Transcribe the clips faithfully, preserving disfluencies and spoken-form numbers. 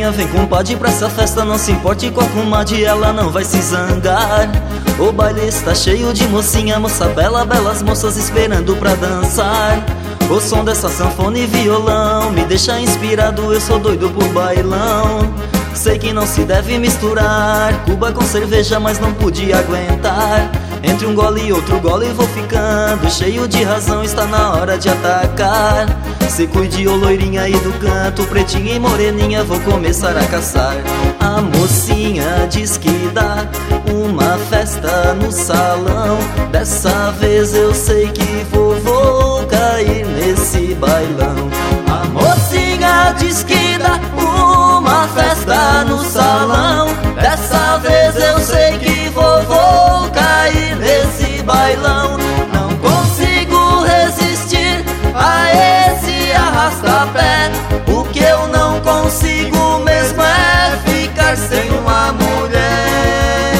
mocinha, vem compadre pra essa festa. Não se importe com a comadre, ela não vai se zangar. O baile está cheio de mocinha, moça bela, belas moças esperando pra dançar. O som dessa sanfona e violão me deixa inspirado, eu sou doido por bailão. Sei que não se deve misturar Cuba com cerveja, mas não pude aguentar. Entre um gole e outro gole vou ficando cheio de razão, está na hora de atacar. Se cuide, ô loirinha aí do canto, pretinha e moreninha, vou começar a caçar. A mocinha diz que dá uma festa no salão. Dessa vez eu sei que vou, vou cair nesse bailão. A mocinha diz que dá uma festa no salão. Dessa vez eu sei que vou, vou cair nesse bailão. Não consigo resistir a esse arrasta-pé. O que eu não consigo mesmo é ficar sem uma mulher.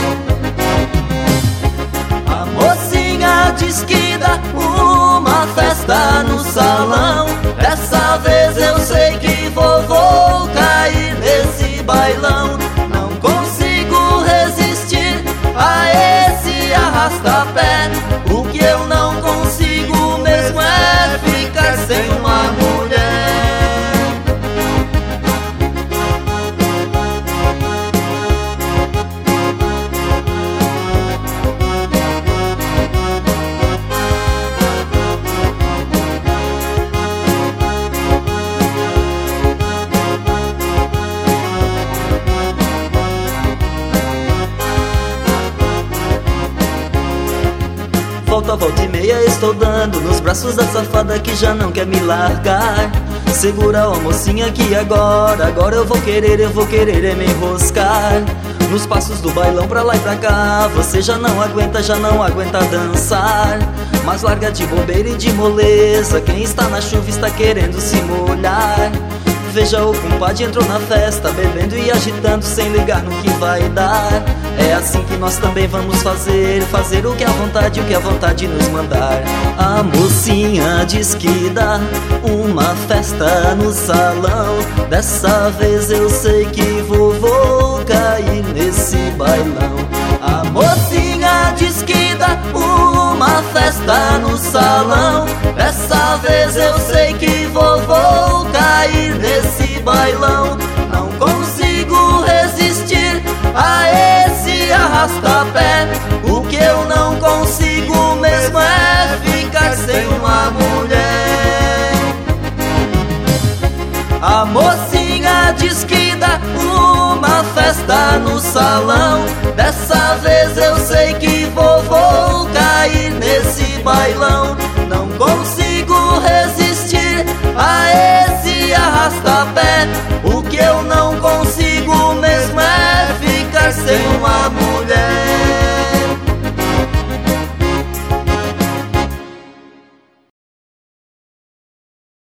A mocinha diz que dá uma festa no salão. Dessa vez eu sei que vou, vou cair nesse bailão. Não consigo resistir a esse arrasta-pé. O que eu não consigo mesmo é ficar sem uma mulher. Volta, volta e meia estou dando nos braços da safada que já não quer me largar. Segura, ó mocinha, que agora, agora eu vou querer, eu vou querer é me enroscar. Nos passos do bailão pra lá e pra cá, você já não aguenta, já não aguenta dançar. Mas larga de bobeira e de moleza, quem está na chuva está querendo se molhar. Veja, o compadre entrou na festa, bebendo e agitando sem ligar no que vai dar. É assim que nós também vamos fazer, fazer o que a vontade, o que a vontade nos mandar. A mocinha diz que dá uma festa no salão. Dessa vez eu sei que vou, vou cair nesse bailão. A mocinha diz que dá uma festa no salão. Dessa vez eu sei que vou, vou cair nesse bailão. Não consigo resistir a esse arrasta-pé. O que eu não consigo mesmo é ficar sem uma mulher. A mocinha diz que dá uma festa no salão. Dessa vez eu sei que vou, vou cair nesse bailão. Não consigo resistir a esse arrasta-pé.